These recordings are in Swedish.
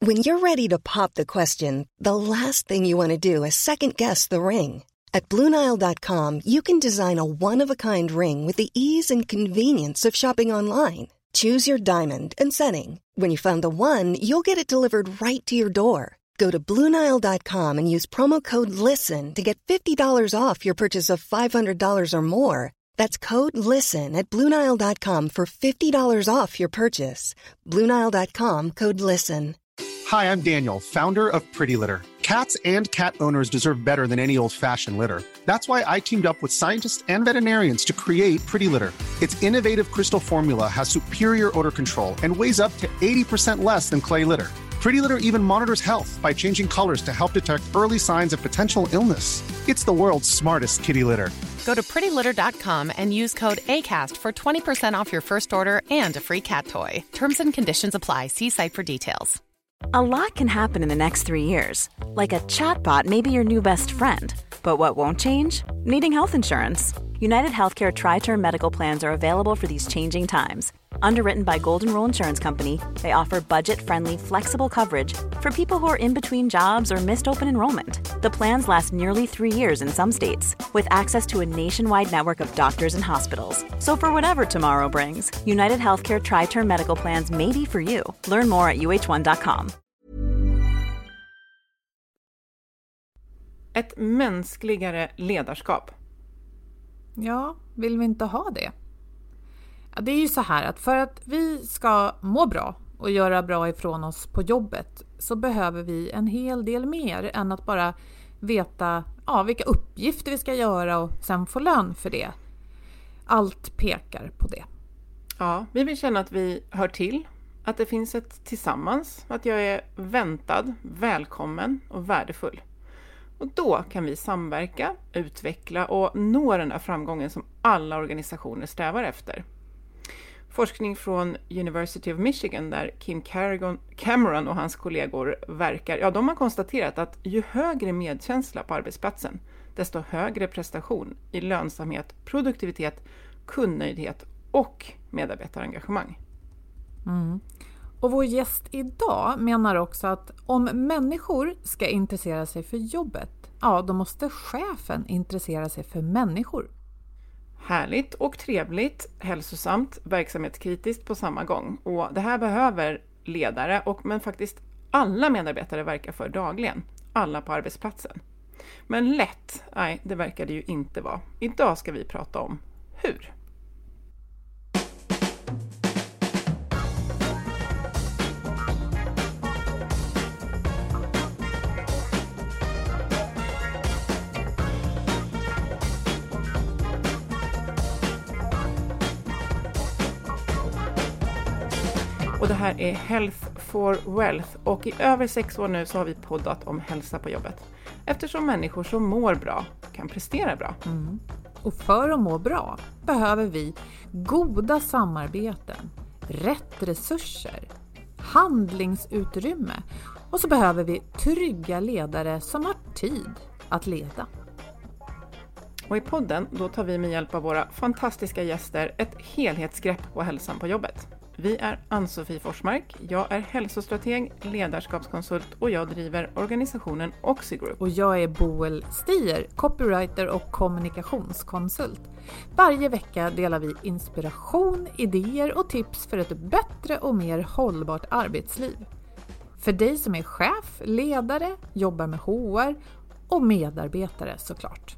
When you're ready to pop the question, the last thing you want to do is second-guess the ring. At BlueNile.com, you can design a one-of-a-kind ring with the ease and convenience of shopping online. Choose your diamond and setting. When you find the one, you'll get it delivered right to your door. Go to BlueNile.com and use promo code LISTEN to get $50 off your purchase of $500 or more. That's code LISTEN at BlueNile.com for $50 off your purchase. BlueNile.com, code LISTEN. Hi, I'm Daniel, founder of Pretty Litter. Cats and cat owners deserve better than any old-fashioned litter. That's why I teamed up with scientists and veterinarians to create Pretty Litter. Its innovative crystal formula has superior odor control and weighs up to 80% less than clay litter. Pretty Litter even monitors health by changing colors to help detect early signs of potential illness. It's the world's smartest kitty litter. Go to prettylitter.com and use code ACAST for 20% off your first order and a free cat toy. Terms and conditions apply. See site for details. A lot can happen in the next 3 years. Like a chatbot may be your new best friend. But what won't change? Needing health insurance. United Healthcare Tri-Term Medical Plans are available for these changing times. Underwritten by Golden Rule Insurance Company, they offer budget-friendly, flexible coverage for people who are in between jobs or missed open enrollment. The plans last nearly 3 years in some states, with access to a nationwide network of doctors and hospitals. So for whatever tomorrow brings, United Healthcare Tri-Term Medical Plans may be for you. Learn more at uh1.com. Ett mänskligare ledarskap. Ja, vill vi inte ha det? Ja, det är ju så här att för att vi ska må bra och göra bra ifrån oss på jobbet så behöver vi en hel del mer än att bara veta vilka uppgifter vi ska göra och sen få lön för det. Allt pekar på det. Ja, vi vill känna att vi hör till, att det finns ett tillsammans, att jag är väntad, välkommen och värdefull. Och då kan vi samverka, utveckla och nå den där framgången som alla organisationer strävar efter. Forskning från University of Michigan där Kim Cameron och hans kollegor verkar, de har konstaterat att ju högre medkänsla på arbetsplatsen, desto högre prestation i lönsamhet, produktivitet, kundnöjdhet och medarbetarengagemang. Mm. Och vår gäst idag menar också att om människor ska intressera sig för jobbet, då måste chefen intressera sig för människor. Härligt och trevligt, hälsosamt, verksamhetskritiskt på samma gång. Och det här behöver ledare men faktiskt alla medarbetare verkar för dagligen. Alla på arbetsplatsen. Men lätt, det verkar det ju inte vara. Idag ska vi prata om hur. Och det här är Health for Wealth och i över 6 år nu så har vi poddat om hälsa på jobbet. Eftersom människor som mår bra kan prestera bra. Mm. Och för att må bra behöver vi goda samarbeten, rätt resurser, handlingsutrymme och så behöver vi trygga ledare som har tid att leda. Och i podden då tar vi med hjälp av våra fantastiska gäster ett helhetsgrepp på hälsan på jobbet. Vi är Ann-Sofie Forsmark, jag är hälsostrateg, ledarskapskonsult och jag driver organisationen Oxigroup. Och jag är Boel Stier, copywriter och kommunikationskonsult. Varje vecka delar vi inspiration, idéer och tips för ett bättre och mer hållbart arbetsliv. För dig som är chef, ledare, jobbar med HR och medarbetare såklart.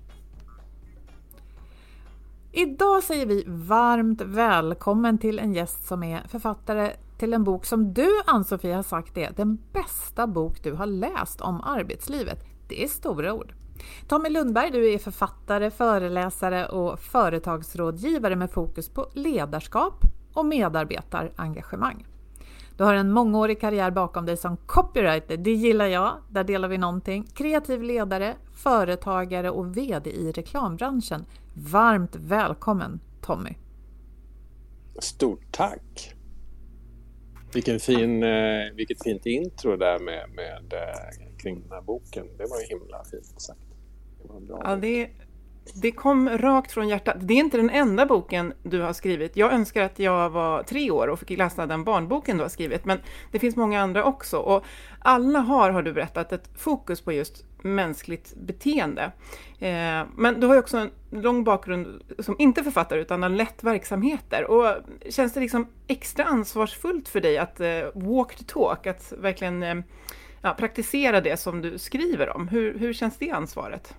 Idag säger vi varmt välkommen till en gäst som är författare till en bok som du, Ann-Sofie, har sagt är den bästa bok du har läst om arbetslivet. Det är stora ord. Tommy Lundberg, du är författare, föreläsare och företagsrådgivare med fokus på ledarskap och medarbetarengagemang. Du har en mångårig karriär bakom dig som copywriter, det gillar jag, där delar vi någonting. Kreativ ledare, företagare och vd i reklambranschen. Varmt välkommen, Tommy. Stort tack. Vilket fint intro där med kring den här boken. Det var ju himla fint sagt. Det var bra. Ja, Det kom rakt från hjärtat. Det är inte den enda boken du har skrivit. Jag önskar att jag var 3 år och fick läsa den barnboken du har skrivit. Men det finns många andra också. Och alla har du berättat, ett fokus på just mänskligt beteende. Men du har ju också en lång bakgrund som inte författare utan har lett verksamheter. Och känns det liksom extra ansvarsfullt för dig att walk the talk, att verkligen praktisera det som du skriver om? Hur känns det ansvaret?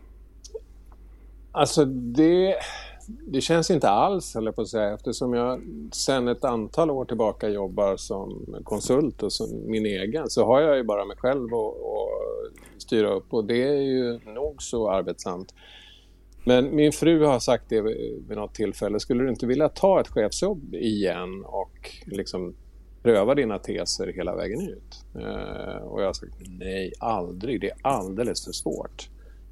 Alltså det känns inte alls, höll jag på att säga, eftersom jag sedan ett antal år tillbaka jobbar som konsult och som min egen, så har jag ju bara mig själv och styra upp, och det är ju nog så arbetsamt. Men min fru har sagt det vid något tillfälle: skulle du inte vilja ta ett chefsjobb igen och liksom pröva dina teser hela vägen ut? Och jag har sagt nej, aldrig, det är alldeles för svårt.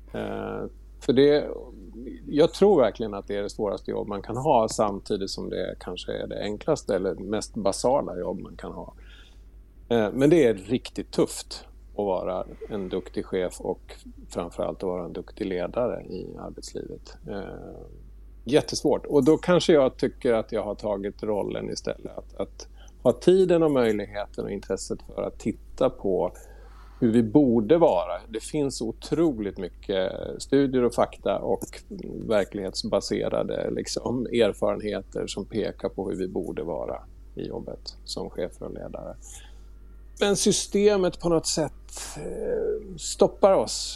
För jag tror verkligen att det är det svåraste jobb man kan ha, samtidigt som det kanske är det enklaste eller mest basala jobb man kan ha. Men det är riktigt tufft att vara en duktig chef och framförallt att vara en duktig ledare i arbetslivet. Jättesvårt. Och då kanske jag tycker att jag har tagit rollen istället att ha tiden och möjligheten och intresset för att titta på hur vi borde vara. Det finns otroligt mycket studier och fakta och verklighetsbaserade liksom, erfarenheter som pekar på hur vi borde vara i jobbet som chefer och ledare. Men systemet på något sätt stoppar oss.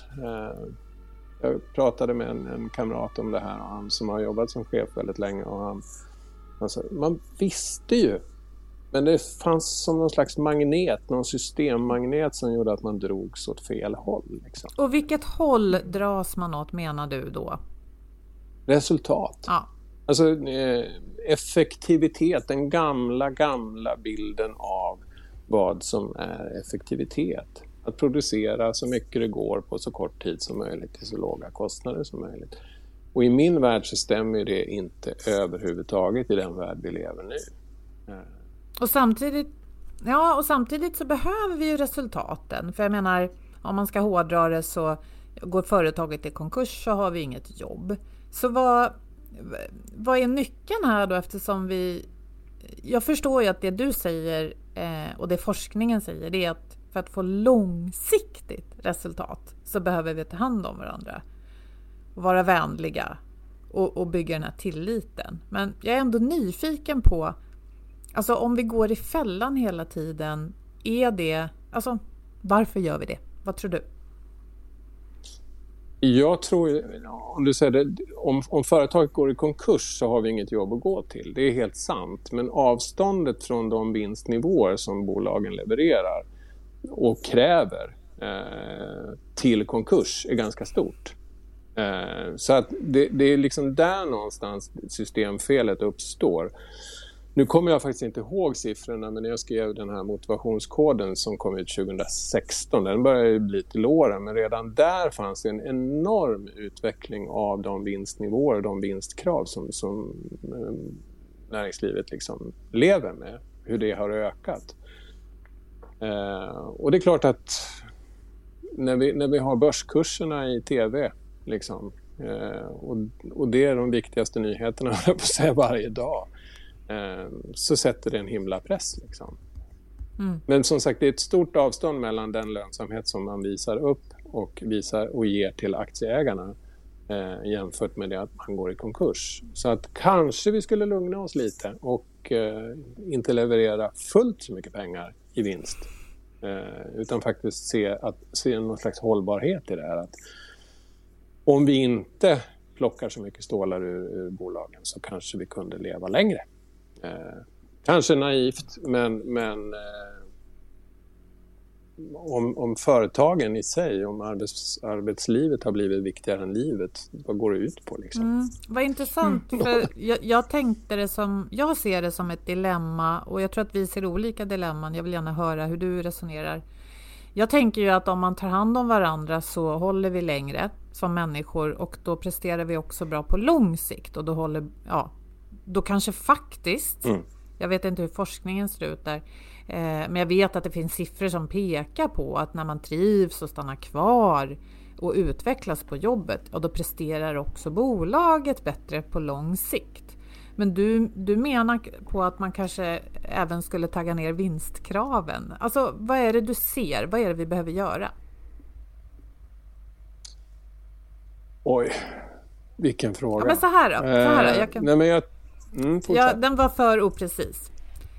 Jag pratade med en kamrat om det här, han som har jobbat som chef väldigt länge, och han sa, man visste ju. Men det fanns som någon slags magnet, någon systemmagnet som gjorde att man drogs åt fel håll. Liksom. Och vilket håll dras man åt, menar du då? Resultat. Ja. Alltså effektivitet, den gamla bilden av vad som är effektivitet. Att producera så mycket det går på så kort tid som möjligt till så låga kostnader som möjligt. Och i min värld så stämmer det inte överhuvudtaget i den värld vi lever nu. Och samtidigt så behöver vi ju resultaten. För jag menar, om man ska hårdra det, så går företaget i konkurs så har vi inget jobb. Så vad är nyckeln här då, eftersom jag förstår ju att det du säger och det forskningen säger, det är att för att få långsiktigt resultat så behöver vi ta hand om varandra och vara vänliga och bygga den här tilliten. Men jag är ändå nyfiken på, alltså om vi går i fällan hela tiden, varför gör vi det? Vad tror du? Jag tror, om du säger det, om företaget går i konkurs så har vi inget jobb att gå till. Det är helt sant. Men avståndet från de vinstnivåer som bolagen levererar och kräver till konkurs är ganska stort. Så att det är liksom där någonstans systemfelet uppstår. Nu kommer jag faktiskt inte ihåg siffrorna, men när jag skrev den här motivationskoden som kom ut 2016, den började ju bli till åren, men redan där fanns en enorm utveckling av de vinstnivåer och de vinstkrav som näringslivet liksom lever med, hur det har ökat. Och det är klart att när vi har börskurserna i tv liksom, och det är de viktigaste nyheterna på att säga varje dag, så sätter det en himla press liksom. Men som sagt, det är ett stort avstånd mellan den lönsamhet som man visar upp och ger till aktieägarna jämfört med det att man går i konkurs. Så att kanske vi skulle lugna oss lite och inte leverera fullt så mycket pengar i vinst, utan faktiskt se någon slags hållbarhet i det här, att om vi inte plockar så mycket stålar ur bolagen så kanske vi kunde leva längre. Kanske naivt, men om företagen i sig, om arbetslivet har blivit viktigare än livet, vad går det ut på liksom? Vad intressant, för jag ser det som ett dilemma, och jag tror att vi ser olika dilemman. Jag vill gärna höra hur du resonerar. Jag tänker ju att om man tar hand om varandra så håller vi längre som människor, och då presterar vi också bra på lång sikt, och då kanske faktiskt, jag vet inte hur forskningen ser ut där, men jag vet att det finns siffror som pekar på att när man trivs och stannar kvar och utvecklas på jobbet, och då presterar också bolaget bättre på lång sikt. Men du menar på att man kanske även skulle tagga ner vinstkraven. Alltså, vad är det du ser? Vad är det vi behöver göra? Oj, vilken fråga. Ja, men så här då. Nej, men den var för oprecis.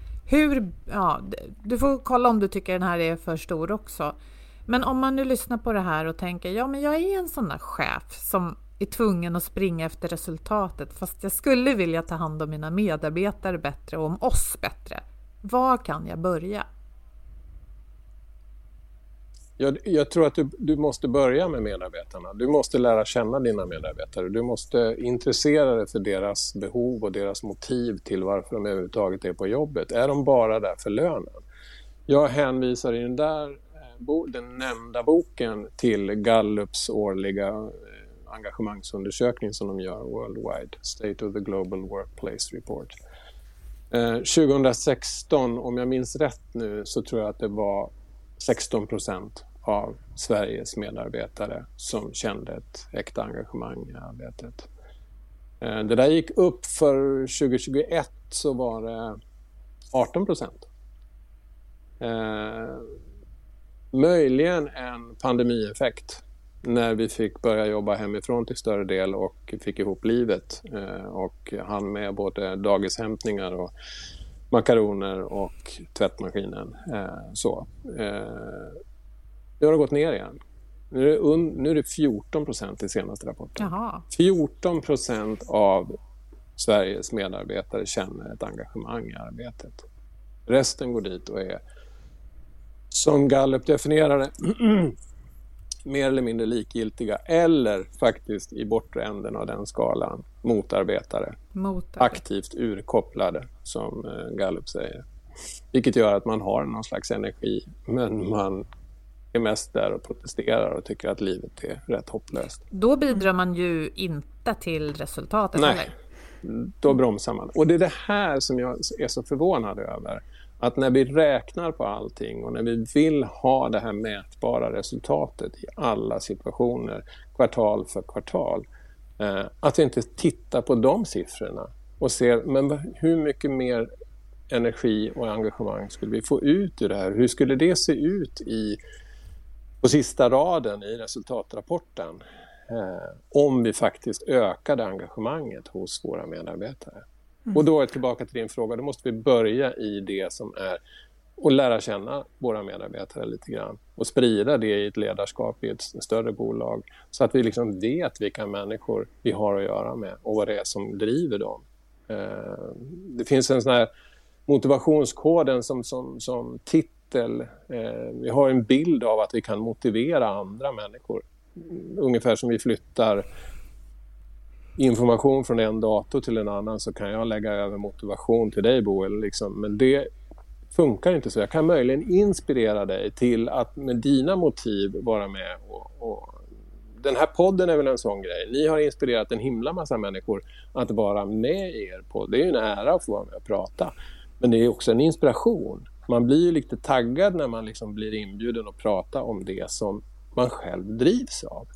Du får kolla om du tycker den här är för stor också. Men om man nu lyssnar på det här och tänker, men jag är en sån där chef som är tvungen att springa efter resultatet, fast jag skulle vilja ta hand om mina medarbetare bättre och om oss bättre. Var kan jag börja? Jag tror att du måste börja med medarbetarna. Du måste lära känna dina medarbetare. Du måste intressera dig för deras behov och deras motiv till varför de överhuvudtaget är på jobbet. Är de bara där för lönen? Jag hänvisar i den nämnda boken till Gallups årliga engagemangsundersökning som de gör worldwide, State of the Global Workplace Report. 2016, om jag minns rätt nu, så tror jag att det var 16% av Sveriges medarbetare som kände ett äkta engagemang i arbetet. Det där gick upp för 2021, så var det 18%. Möjligen en pandemieffekt när vi fick börja jobba hemifrån till större del och fick ihop livet och hann med både dagishämtningar och makaroner och tvättmaskinen. Nu har det gått ner igen. Nu är det 14% i senaste rapporten. Jaha. 14% av Sveriges medarbetare känner ett engagemang i arbetet. Resten går dit och är, som Gallup definierade, mer eller mindre likgiltiga, eller faktiskt i bortre änden av den skalan motarbetare. Aktivt urkopplade, som Gallup säger. Vilket gör att man har någon slags energi, men man är mest där och protesterar och tycker att livet är rätt hopplöst. Då bidrar man ju inte till resultatet. Nej, eller? Då bromsar man. Och det är det här som jag är så förvånad över. Att när vi räknar på allting och när vi vill ha det här mätbara resultatet i alla situationer, kvartal för kvartal, att vi inte tittar på de siffrorna och ser, men hur mycket mer energi och engagemang skulle vi få ut ur det här? Hur skulle det se ut på sista raden i resultatrapporten om vi faktiskt ökade engagemanget hos våra medarbetare? Och då är jag tillbaka till din fråga. Då måste vi börja i det som är och lära känna våra medarbetare lite grann och sprida det i ett ledarskap i ett större bolag, så att vi liksom vet vilka människor vi har att göra med och vad det är som driver dem. Det finns en sån här motivationskoden som titel. Vi har en bild av att vi kan motivera andra människor. Ungefär som vi flyttar information från en dator till en annan, så kan jag lägga över motivation till dig, Boel. Liksom. Men det funkar inte så. Jag kan möjligen inspirera dig till att med dina motiv vara med. Och den här podden är väl en sån grej. Ni har inspirerat en himla massa människor att vara med i er podd. Det är ju en ära att få vara med och prata. Men det är också en inspiration. Man blir ju lite taggad när man liksom blir inbjuden att prata om det som man själv drivs av.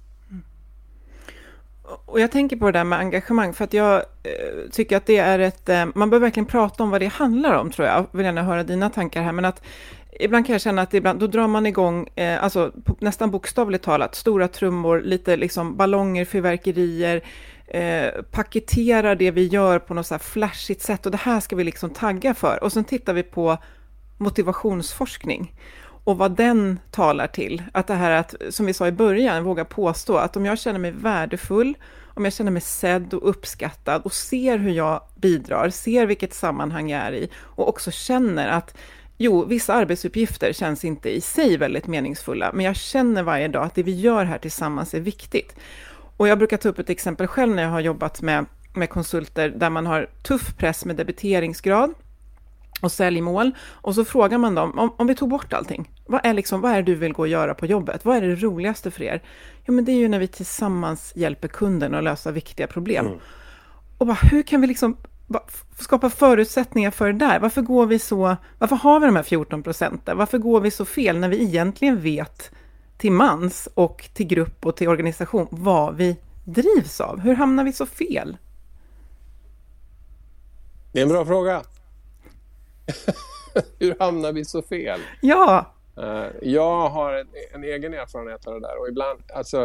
Och jag tänker på det där med engagemang, för att jag tycker att det är man bör verkligen prata om vad det handlar om, tror jag. Jag vill gärna höra dina tankar här, men att ibland kan jag känna att då drar man igång, nästan bokstavligt talat, stora trummor, lite liksom ballonger, fyrverkerier, paketerar det vi gör på något så här flashigt sätt, och det här ska vi liksom tagga för. Och sen tittar vi på motivationsforskning och vad den talar till. Att det här, att, som vi sa i början, våga påstå att om jag känner mig värdefull, om jag känner mig sedd och uppskattad och ser hur jag bidrar, ser vilket sammanhang jag är i, och också känner att vissa arbetsuppgifter känns inte i sig väldigt meningsfulla, men jag känner varje dag att det vi gör här tillsammans är viktigt. Och jag brukar ta upp ett exempel själv när jag har jobbat med konsulter där man har tuff press med debiteringsgrad och säljmål, och så frågar man dem, om vi tog bort allting, vad är det du vill gå och göra på jobbet? Vad är det roligaste för er? Jo, men det är ju när vi tillsammans hjälper kunden att lösa viktiga problem. Och hur kan vi liksom skapa förutsättningar för det där? Varför har vi de här 14%? Varför går vi så fel när vi egentligen vet till mans och till grupp och till organisation vad vi drivs av? Hur hamnar vi så fel? Det är en bra fråga. Hur hamnar vi så fel? Ja. Jag har en egen erfarenhet av det där. Och ibland, alltså,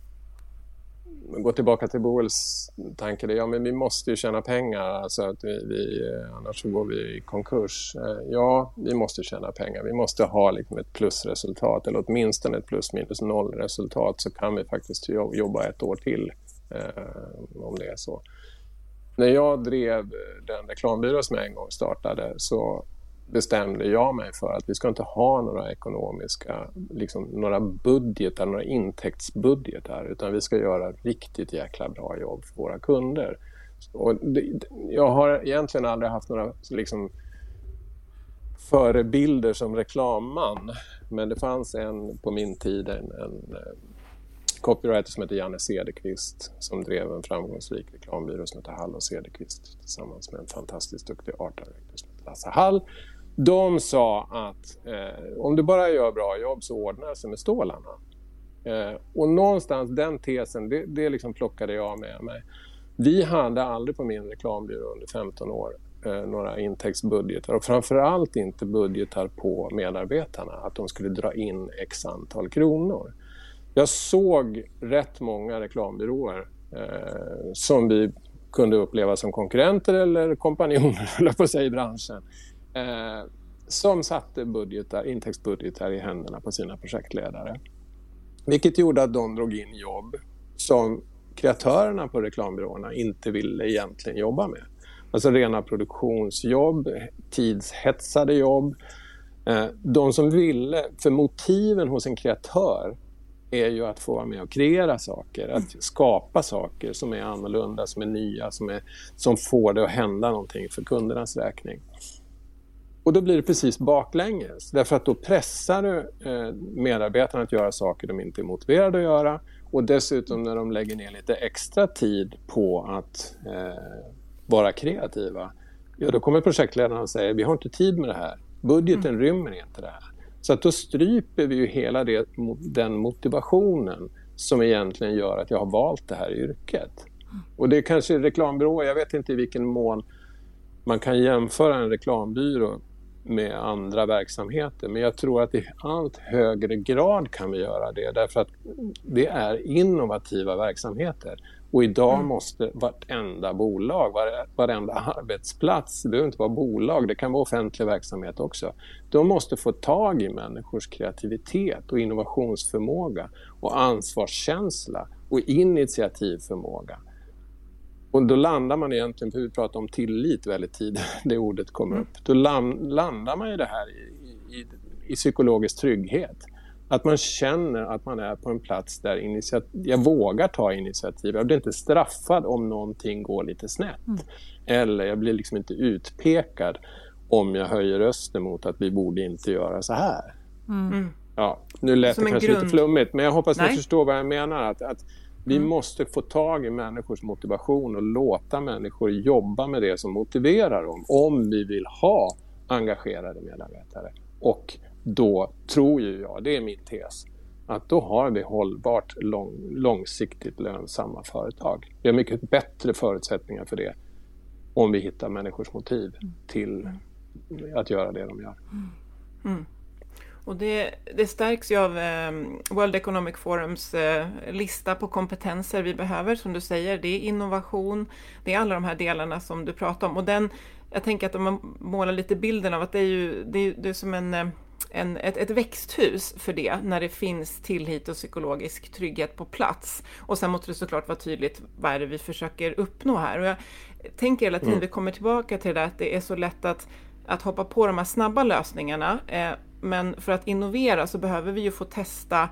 gå tillbaka till Boels tanke. Ja, men vi måste ju tjäna pengar. Alltså att annars så går vi i konkurs. Ja, vi måste tjäna pengar. Vi måste ha liksom ett plusresultat. Eller åtminstone ett plus minus noll resultat. Så kan vi faktiskt jobba ett år till. Om det är så. När jag drev den reklambyrå som jag en gång startade så bestämde jag mig för att vi ska inte ha några ekonomiska, liksom några budgetar, några intäktsbudgetar, utan vi ska göra riktigt jäkla bra jobb för våra kunder. Och jag har egentligen aldrig haft några liksom förebilder som reklamman, men det fanns en på min tid, en copywriter som heter Janne Cederqvist som drev en framgångsrik reklambyrå som heter Hall och Cederqvist tillsammans med en fantastiskt duktig artdirektör som heter Lasse Hall. De sa att om du bara gör bra jobb så ordnar det sig med stålarna. Och någonstans den tesen, det liksom plockade jag med mig. Vi hade aldrig på min reklambyrå under 15 år några intäktsbudgetar och framförallt inte budgetar på medarbetarna att de skulle dra in x antal kronor. Jag såg rätt många reklambyråer som vi kunde uppleva som konkurrenter eller kompanjoner eller på sig i branschen som satte intäktsbudgetar i händerna på sina projektledare. Vilket gjorde att de drog in jobb som kreatörerna på reklambyråerna inte ville egentligen jobba med. Alltså rena produktionsjobb, tidshetsade jobb. De som ville, för motiven hos en kreatör är ju att få vara med och kreera saker, att skapa saker som är annorlunda, som är nya, som får det att hända någonting för kundernas räkning. Och då blir det precis baklänges, därför att då pressar du medarbetarna att göra saker de inte är motiverade att göra, och dessutom när de lägger ner lite extra tid på att vara kreativa, ja då kommer projektledarna och säger vi har inte tid med det här, budgeten rymmer inte det här. Så att då stryper vi ju hela den motivationen som egentligen gör att jag har valt det här yrket. Och det är kanske reklambyrå, jag vet inte i vilken mån man kan jämföra en reklambyrå med andra verksamheter. Men jag tror att i allt högre grad kan vi göra det. Därför att det är innovativa verksamheter. Och idag måste vartenda bolag, varenda arbetsplats, det behöver inte vara bolag, det kan vara offentlig verksamhet också. De måste få tag i människors kreativitet och innovationsförmåga och ansvarskänsla och initiativförmåga. Och då landar man egentligen, för vi pratar om tillit väldigt tidigt, det ordet kommer upp. Då landar man i det här i psykologisk trygghet. Att man känner att man är på en plats där jag vågar ta initiativ. Jag blir inte straffad om någonting går lite snett. Eller jag blir liksom inte utpekad om jag höjer rösten mot att vi borde inte göra så här. Ja, nu lät det kanske lite flummigt, men jag hoppas ni förstår vad jag menar. Att vi måste få tag i människors motivation och låta människor jobba med det som motiverar dem. Om vi vill ha engagerade medarbetare. Och då tror ju jag, det är min tes, att då har vi hållbart långsiktigt lönsamma företag. Vi har mycket bättre förutsättningar för det om vi hittar människors motiv till att göra det de gör. Och det stärks ju av World Economic Forums lista på kompetenser vi behöver, som du säger. Det är innovation, det är alla de här delarna som du pratar om. Och jag tänker att om man målar lite bilden av att det är som ett växthus för det, när det finns tillit och psykologisk trygghet på plats. Och sen måste det såklart vara tydligt vad är det vi försöker uppnå här. Och jag tänker hela tiden, vi kommer tillbaka till det där, att det är så lätt att hoppa på de här snabba lösningarna. Men för att innovera så behöver vi ju få testa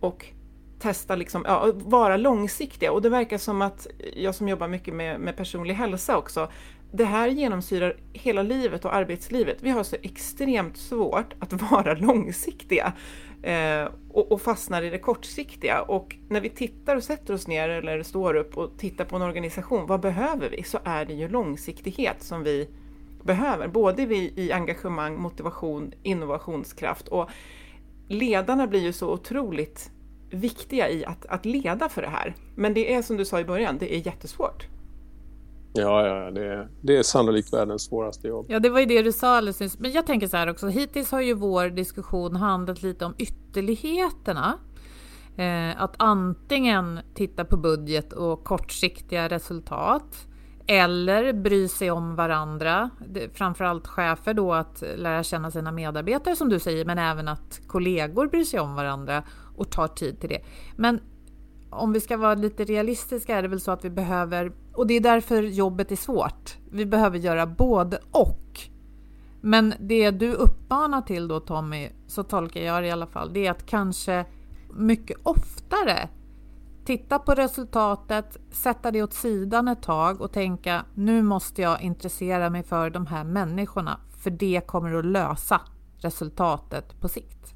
liksom, vara långsiktiga. Och det verkar som att jag som jobbar mycket med personlig hälsa också, det här genomsyrar hela livet och arbetslivet. Vi har så extremt svårt att vara långsiktiga och fastnar i det kortsiktiga. Och när vi tittar och sätter oss ner eller står upp och tittar på en organisation, vad behöver vi? Så är det ju långsiktighet som vi behöver. Både i engagemang, motivation, innovationskraft. Och ledarna blir ju så otroligt viktiga i att leda för det här. Men det är som du sa i början, det är jättesvårt. Ja, det är sannolikt världens svåraste jobb. Ja, det var ju det du sa alldeles nyss. Men jag tänker så här också, hittills har ju vår diskussion handlat lite om ytterligheterna. Att antingen titta på budget och kortsiktiga resultat eller bry sig om varandra. Framförallt chefer då, att lära känna sina medarbetare som du säger, men även att kollegor bryr sig om varandra och tar tid till det. Men om vi ska vara lite realistiska är det väl så att vi behöver, och det är därför jobbet är svårt, vi behöver göra både och. Men det du uppmanar till då, Tommy, så tolkar jag det i alla fall, det är att kanske mycket oftare titta på resultatet, sätta det åt sidan ett tag och tänka, nu måste jag intressera mig för de här människorna, för det kommer att lösa resultatet på sikt.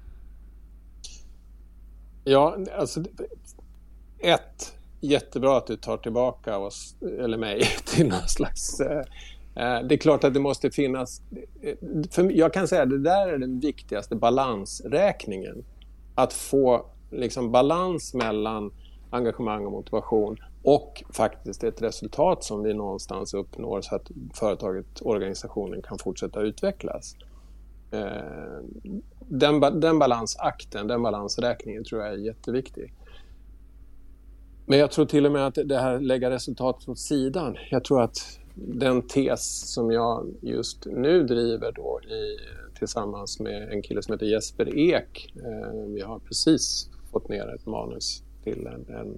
Ja, alltså jättebra att du tar tillbaka oss, eller mig, till någon slags... det är klart att det måste finnas... För jag kan säga att det där är den viktigaste balansräkningen. Att få liksom balans mellan engagemang och motivation och faktiskt ett resultat som vi någonstans uppnår så att företaget, organisationen kan fortsätta utvecklas. Den balansakten, den balansräkningen tror jag är jätteviktig. Men jag tror till och med att det här lägga resultatet åt sidan. Jag tror att den tes som jag just nu driver då tillsammans med en kille som heter Jesper Ek. Vi har precis fått ner ett manus till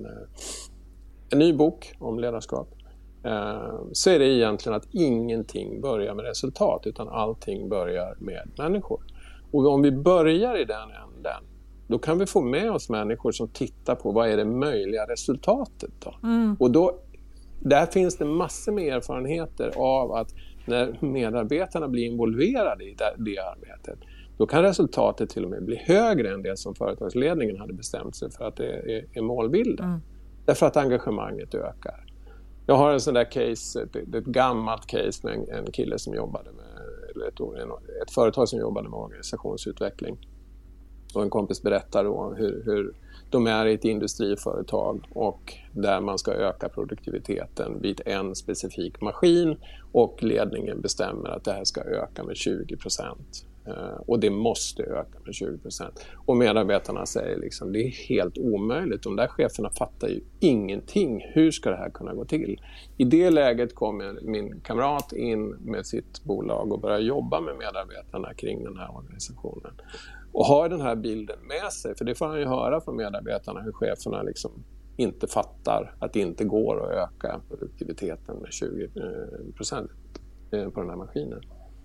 en ny bok om ledarskap. Så är det egentligen att ingenting börjar med resultat utan allting börjar med människor. Och om vi börjar i den änden, då kan vi få med oss människor som tittar på vad är det möjliga resultatet då. Och där finns det massor med erfarenheter av att när medarbetarna blir involverade i det arbetet, då kan resultatet till och med bli högre än det som företagsledningen hade bestämt sig för att det är målbilden. Därför att engagemanget ökar. Jag har en sån där case, ett gammalt case med en kille som jobbade med, eller ett företag som jobbade med organisationsutveckling. Och en kompis berättar då hur de är i ett industriföretag och där man ska öka produktiviteten vid en specifik maskin och ledningen bestämmer att det här ska öka med 20%. Och det måste öka med 20%. Och medarbetarna säger liksom, det är helt omöjligt. De där cheferna fattar ju ingenting. Hur ska det här kunna gå till? I det läget kommer min kamrat in med sitt bolag och börjar jobba med medarbetarna kring den här organisationen. Och har den här bilden med sig, för det får han ju höra från medarbetarna hur cheferna liksom inte fattar att det inte går att öka produktiviteten med 20% på den här maskinen.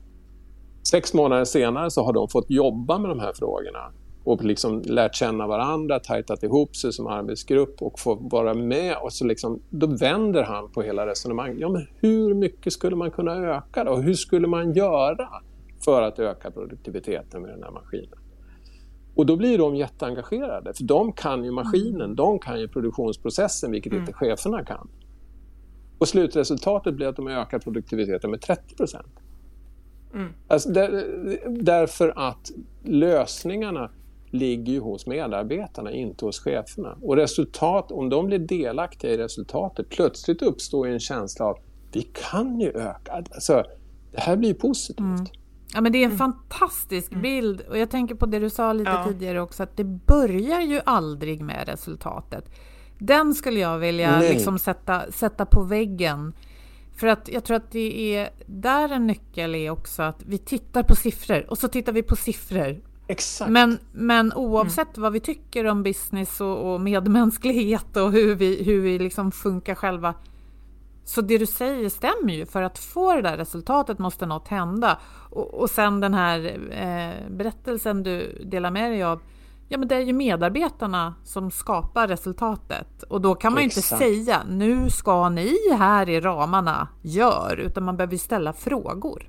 6 månader senare så har de fått jobba med de här frågorna och liksom lärt känna varandra, tajtat ihop sig som arbetsgrupp och få vara med. Och så liksom, då vänder han på hela resonemanget. Ja, men hur mycket skulle man kunna öka då? Hur skulle man göra för att öka produktiviteten med den här maskinen? Och då blir de jätteengagerade, för de kan ju maskinen, de kan ju produktionsprocessen, vilket inte cheferna kan. Och slutresultatet blir att de ökar produktiviteten med 30%. Alltså därför att lösningarna ligger ju hos medarbetarna, inte hos cheferna. Och resultat, om de blir delaktiga i resultatet, plötsligt uppstår en känsla av vi kan ju öka. Alltså, det här blir positivt. Ja, men det är en fantastisk bild, och jag tänker på det du sa lite tidigare också, att det börjar ju aldrig med resultatet. Den skulle jag vilja liksom sätta på väggen. För att jag tror att det är där en nyckel är också, att vi tittar på siffror och så tittar vi på siffror. Exakt. Men oavsett vad vi tycker om business och medmänsklighet och hur vi liksom funkar själva, så det du säger stämmer ju. För att få det där resultatet måste något hända. Och sen den här berättelsen du delar med dig av, ja, men det är ju medarbetarna som skapar resultatet. Och då kan man ju inte säga, nu ska ni här i ramarna gör, utan man behöver ställa frågor.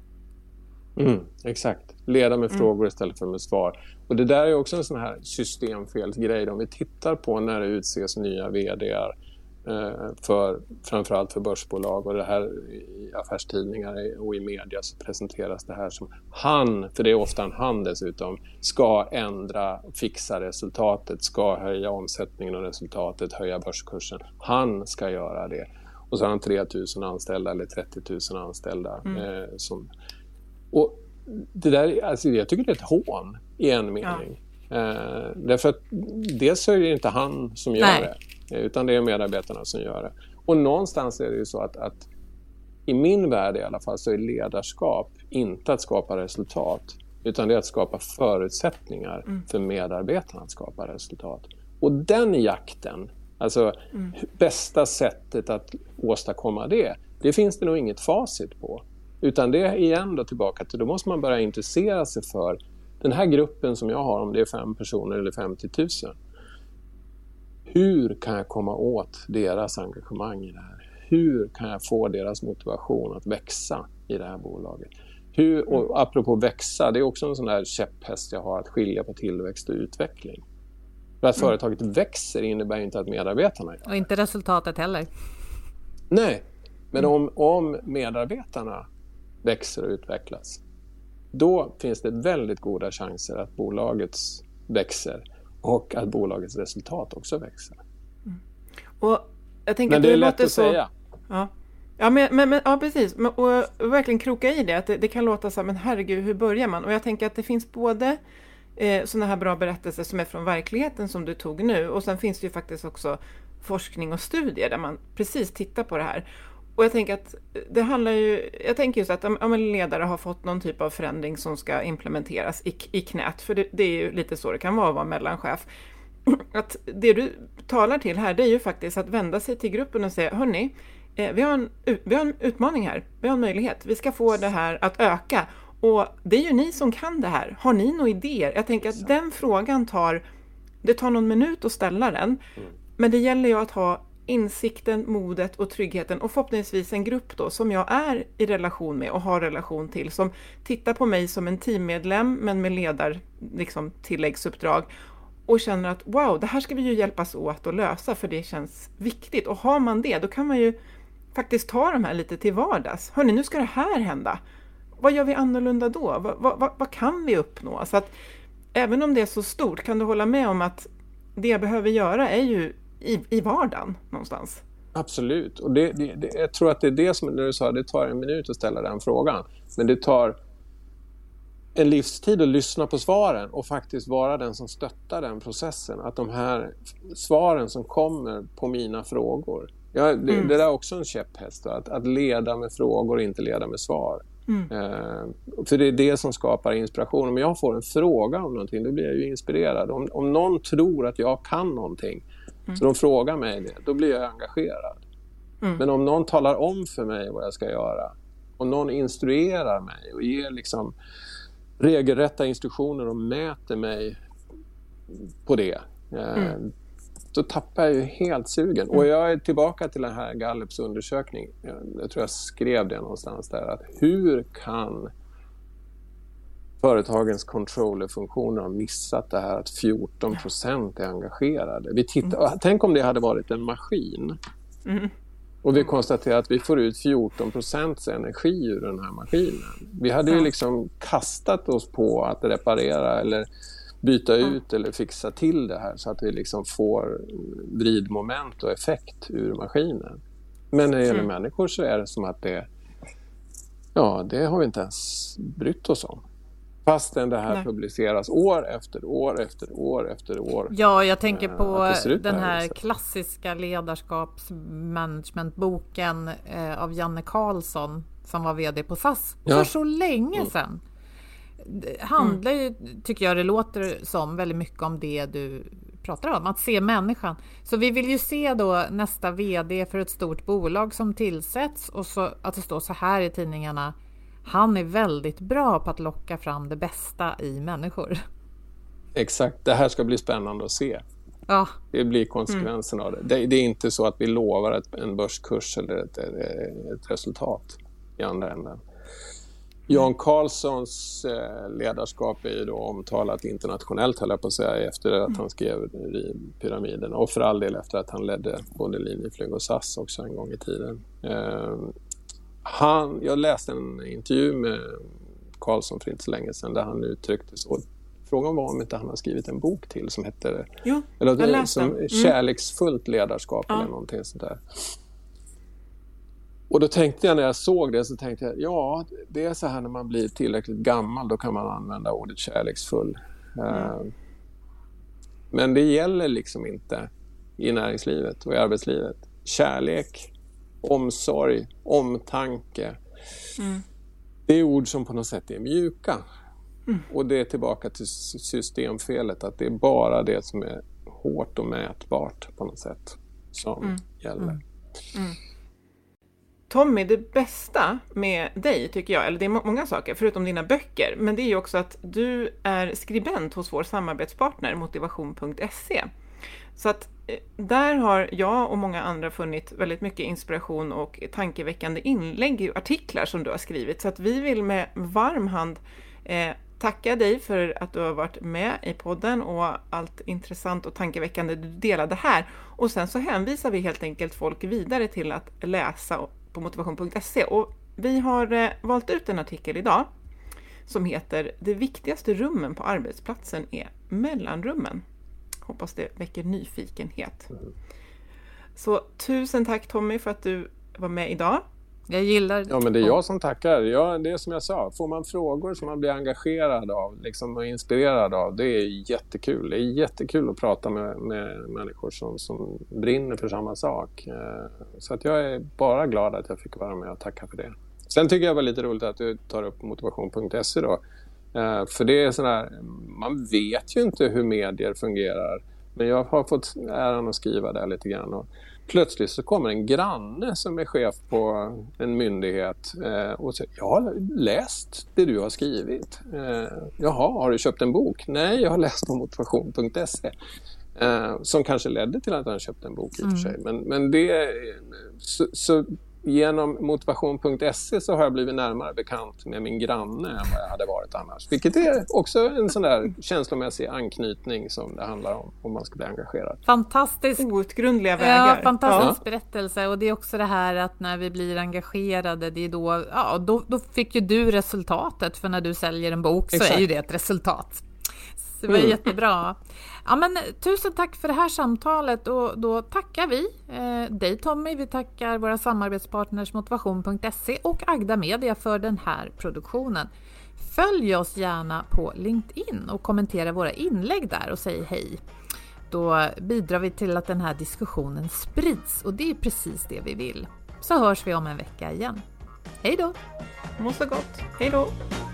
Exakt. Leda med frågor istället för med svar. Och det där är också en sån här systemfelsgrej. Om vi tittar på när det utses nya vd:ar, framförallt för börsbolag, och det här i affärstidningar och i media så presenteras det här som han, för det är ofta en han dessutom, ska ändra, fixa resultatet, ska höja omsättningen och resultatet, höja börskursen. Han ska göra det. Och så har han 3 000 anställda eller 30 000 anställda. Och det där, alltså jag tycker det är ett hån i en mening. Därför att dels är det inte han som gör det, utan det är medarbetarna som gör det. Och någonstans är det ju så att i min värld i alla fall så är ledarskap inte att skapa resultat, utan det är att skapa förutsättningar för medarbetarna att skapa resultat. Och den jakten, alltså bästa sättet att åstadkomma det finns det nog inget facit på. Utan det är igen då tillbaka till, då måste man börja intressera sig för den här gruppen som jag har, om det är 5 personer eller 50 000. Hur kan jag komma åt deras engagemang i det här? Hur kan jag få deras motivation att växa i det här bolaget? Och apropå växa, det är också en sån där käpphäst jag har, att skilja på tillväxt och utveckling. För att företaget växer innebär inte att medarbetarna gör det. Och inte resultatet heller. Nej, men om medarbetarna växer och utvecklas, då finns det väldigt goda chanser att bolaget växer och att bolagets resultat också växer. Och jag tänker men att det är lätt att säga. Ja, precis. Och verkligen kroka i det. Att det kan låta så här, men herregud, hur börjar man? Och jag tänker att det finns både sådana här bra berättelser som är från verkligheten som du tog nu. Och sen finns det ju faktiskt också forskning och studier där man precis tittar på det här. Och jag tänker att det handlar ju, jag tänker just att om en ledare har fått någon typ av förändring som ska implementeras i knät, för det är ju lite så det kan vara att vara mellanchef. Att det du talar till här, det är ju faktiskt att vända sig till gruppen och säga, hörni, vi har en utmaning här, vi har en möjlighet, vi ska få det här att öka. Och det är ju ni som kan det här. Har ni några idéer? Jag tänker att den frågan det tar någon minut att ställa den. Men det gäller ju att ha insikten, modet och tryggheten, och förhoppningsvis en grupp då som jag är i relation med och har relation till, som tittar på mig som en teammedlem men med tilläggsuppdrag och känner att wow, det här ska vi ju hjälpas åt att lösa, för det känns viktigt. Och har man det, då kan man ju faktiskt ta de här lite till vardags. Hörrni, nu ska det här hända. Vad gör vi annorlunda då? Vad kan vi uppnå? Så att även om det är så stort, kan du hålla med om att det jag behöver göra är ju i vardagen någonstans? Absolut. Och jag tror att det är det som, när du sa, det tar en minut att ställa den frågan. Men det tar en livstid att lyssna på svaren och faktiskt vara den som stöttar den processen. Att de här svaren som kommer på mina frågor. Det där är också en käpphäst. Att leda med frågor och inte leda med svar. För det är det som skapar inspiration. Om jag får en fråga om någonting, då blir jag ju inspirerad. Om någon tror att jag kan någonting, så de frågar mig det, då blir jag engagerad. Men om någon talar om för mig vad jag ska göra, och någon instruerar mig och ger regelrätta instruktioner och mäter mig på det, då tappar jag ju helt sugen. Och jag är tillbaka till den här Gallups undersökning. Jag tror jag skrev det någonstans där. Att hur kan företagens controllerfunktioner ha missat det här att 14% är engagerade? Tänk om det hade varit en maskin. Och vi konstaterar att vi får ut 14% energi ur den här maskinen. Vi hade ju kastat oss på att reparera eller byta ut eller fixa till det här så att vi får vridmoment och effekt ur maskinen. Men när det gäller människor så är det som att det har vi inte ens brytt oss om. Fastän det här publiceras år efter år efter år efter år. Ja, jag tänker på den här klassiska ledarskapsmanagementboken av Janne Karlsson som var vd på SAS för så länge sedan. Det handlar ju, tycker jag det låter som, väldigt mycket om det du pratar om, att se människan. Så vi vill ju se då nästa vd för ett stort bolag som tillsätts, och så att det står så här i tidningarna: han är väldigt bra på att locka fram det bästa i människor. Exakt, det här ska bli spännande att se. Ja. Det blir konsekvensen av det. Det är inte så att vi lovar en börskurs eller ett resultat i andra änden. Jan Carlzons ledarskap är ju då omtalat internationellt, höll jag på att säga, efter att han skrev Pyramiden, och för all del efter att han ledde både Linjeflyg och SAS också en gång i tiden. Jag läste en intervju med Carlzon för inte så länge sedan där han uttryckte så. Frågan var om inte han har skrivit en bok till som heter Kärleksfullt ledarskap eller någonting sånt där. Och då tänkte jag, när jag såg det, så tänkte jag, ja, det är så här när man blir tillräckligt gammal, då kan man använda ordet kärleksfull. Men det gäller liksom inte i näringslivet och i arbetslivet. Kärlek, omsorg, omtanke. Det är ord som på något sätt är mjuka. Och det är tillbaka till systemfelet, att det är bara det som är hårt och mätbart på något sätt som gäller. Tommy, det bästa med dig tycker jag, eller det är många saker förutom dina böcker, men det är ju också att du är skribent hos vår samarbetspartner motivation.se. Så att där har jag och många andra funnit väldigt mycket inspiration och tankeväckande inlägg och artiklar som du har skrivit. Så att vi vill med varm hand tacka dig för att du har varit med i podden och allt intressant och tankeväckande du delade här. Och sen så hänvisar vi helt enkelt folk vidare till att läsa på motivation.se. Och vi har valt ut en artikel idag som heter "Det viktigaste rummen på arbetsplatsen är mellanrummen". Hoppas det väcker nyfikenhet. Så tusen tack Tommy för att du var med idag. Jag gillar... Ja, men det är jag som tackar. Det är som jag sa, får man frågor som man blir engagerad av liksom, och inspirerad av, det är jättekul. Det är jättekul att prata med människor som brinner för samma sak. Så att jag är bara glad att jag fick vara med och tacka för det. Sen tycker jag det var lite roligt att du tar upp motivation.se då. För det är sån här, man vet ju inte hur medier fungerar. Men jag har fått äran att skriva där lite grann. Och plötsligt så kommer en granne som är chef på en myndighet och säger, jag har läst det du har skrivit. Jaha, har du köpt en bok? Nej, jag har läst på motivation.se. Som kanske ledde till att han köpte en bok i och för sig. Men det så genom motivation.se så har jag blivit närmare bekant med min granne än vad jag hade varit annars. Vilket är också en sån där känslomässig anknytning som det handlar om man ska bli engagerad. Fantastiskt. Outgrundliga vägar. Ja, fantastisk berättelse. Och det är också det här att när vi blir engagerade, det är då fick ju du resultatet. För när du säljer en bok så är ju det ett resultat. Så det var jättebra. Ja, men tusen tack för det här samtalet, och då tackar vi dig Tommy, vi tackar våra samarbetspartners motivation.se och Agda Media för den här produktionen. Följ oss gärna på LinkedIn och kommentera våra inlägg där och säg hej. Då bidrar vi till att den här diskussionen sprids, och det är precis det vi vill. Så hörs vi om en vecka igen. Hej då! Må så gott. Hej då!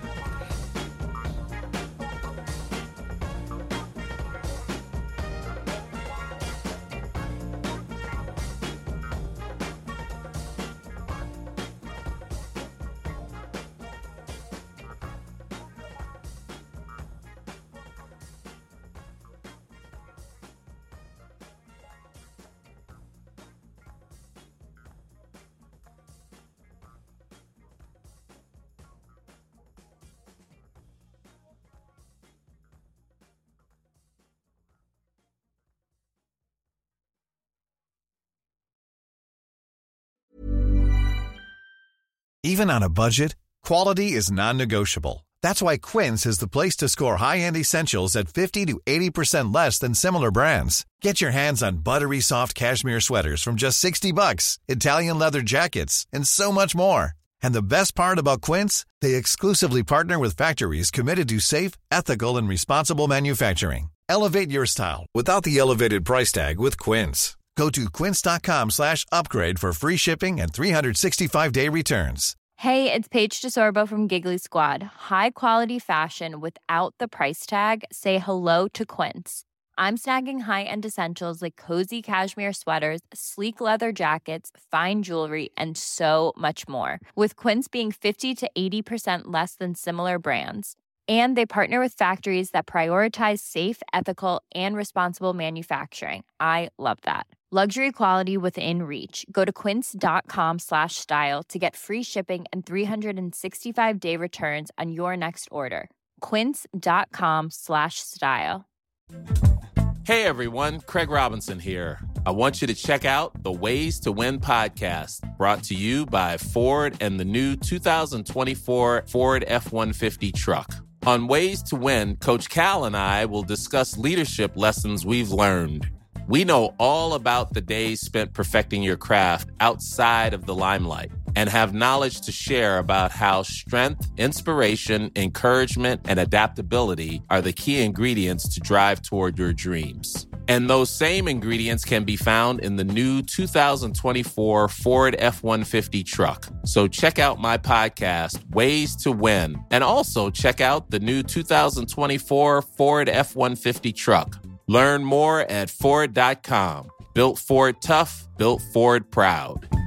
Even on a budget, quality is non-negotiable. That's why Quince is the place to score high-end essentials at 50 to 80% less than similar brands. Get your hands on buttery soft cashmere sweaters from just $60, Italian leather jackets, and so much more. And the best part about Quince, they exclusively partner with factories committed to safe, ethical, and responsible manufacturing. Elevate your style without the elevated price tag with Quince. Go to quince.com/upgrade for free shipping and 365-day returns. Hey, it's Paige DeSorbo from Giggly Squad. High quality fashion without the price tag. Say hello to Quince. I'm snagging high-end essentials like cozy cashmere sweaters, sleek leather jackets, fine jewelry, and so much more. With Quince being 50 to 80% less than similar brands. And they partner with factories that prioritize safe, ethical, and responsible manufacturing. I love that. Luxury quality within reach. Go to quince.com/style to get free shipping and 365-day returns on your next order. Quince.com/style. Hey everyone, Craig Robinson here. I want you to check out the Ways to Win podcast, brought to you by Ford and the new 2024 Ford F-150 truck. On Ways to Win, Coach Cal and I will discuss leadership lessons we've learned. We know all about the days spent perfecting your craft outside of the limelight and have knowledge to share about how strength, inspiration, encouragement, and adaptability are the key ingredients to drive toward your dreams. And those same ingredients can be found in the new 2024 Ford F-150 truck. So check out my podcast, Ways to Win, and also check out the new 2024 Ford F-150 truck. Learn more at Ford.com. Built Ford tough, built Ford proud.